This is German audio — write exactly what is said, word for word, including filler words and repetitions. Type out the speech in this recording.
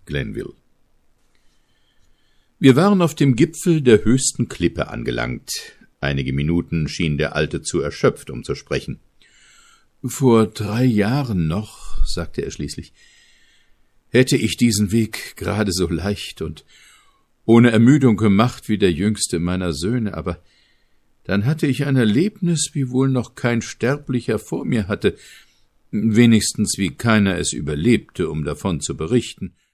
Glenville. Wir waren auf dem Gipfel der höchsten Klippe angelangt. Einige Minuten schien der Alte zu erschöpft, um zu sprechen. »Vor drei Jahren noch«, sagte er schließlich, »hätte ich diesen Weg gerade so leicht und ohne Ermüdung gemacht wie der jüngste meiner Söhne, aber dann hatte ich ein Erlebnis, wie wohl noch kein Sterblicher vor mir hatte, wenigstens wie keiner es überlebte, um davon zu berichten.«